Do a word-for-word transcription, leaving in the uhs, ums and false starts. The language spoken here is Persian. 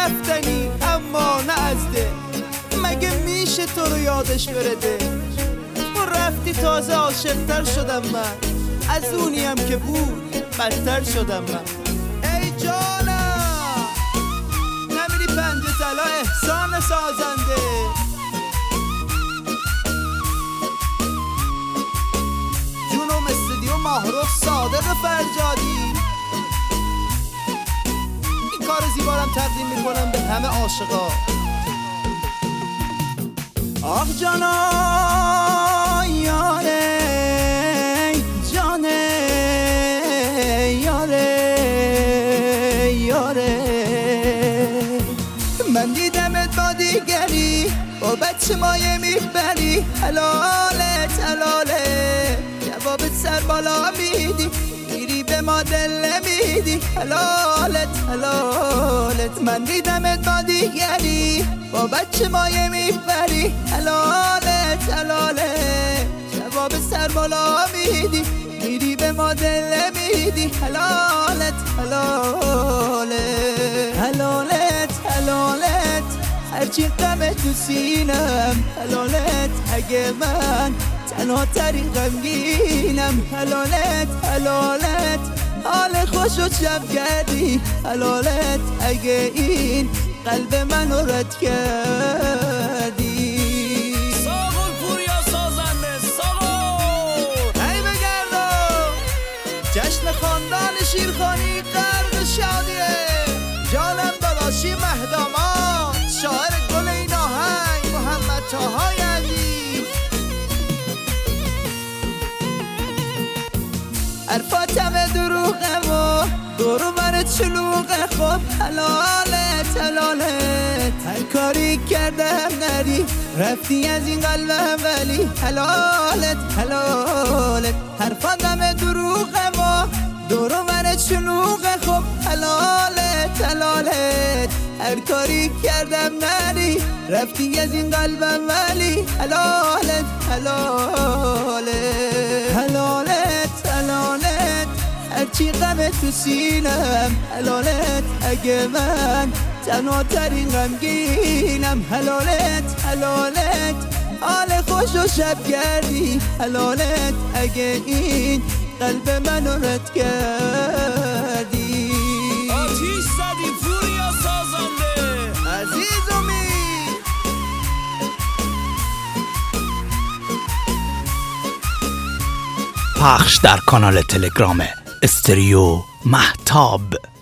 رفتنی اما نه از ده. مگه میشه تو رو یادش برده؟ تو رفتی تازه عاشق‌تر شدم من، از اونیم که بود بدتر شدم من. ای جانم نمیری پنجه طلا احسان سازنده. جونم استودیو ماهرخ صادق فرجادی. این کار زیبارم تقدیم میکنم به همه عاشقا. آخ جانا یاره جانه یاره یاره، من دیدمت با دیگری با بچه مایه میبری. حلالت حلاله جوابت سر بالا میدی، میری به ما دل نمیدی. حلالت حلالت من دیدمت با دیگری با بچه مایه میبری. حلالت حلاله جواب سر بالا میدی، میری به ما دل نمیدی. حلالت حلاله حلالت حلالت هرچی غم تو سینم. حلالت اگه من تنها ترین غمگینم. حلالت حلالت حال خوش و شب کردی. حلالت اگه این قلب منو رد کردی. ساغل پوریا سازنده ساغل ای بگردم جشن خاندان شیرخانی غرق شادیه. جانم داداشی مهداماد شاعر گل این آهنگ محمد طاها یزدی. حرفاتم دروغه و دورو برت شلوغه. خب حلالت حلالت هر کاری کردم نری، رفتی از این قلبم ولی. حلالت حلالت حرفاتم دروغه و دورو برت شلوغه. خب حلالت حلالت هر کاری کردم نری، رفتی از این قلبم ولی. حلالت حلالت حلالت حلالت هرچی غم تو سینم. حلالت اگه من تنها ترین غمگینم. حلالت حلالت حال خوش و شب کردی. حلالت اگه این قلب منو رد کردی. آتیش زدی پوریا سازنده عزیزمی. پخش در کانال تلگرام استریو مهتاب.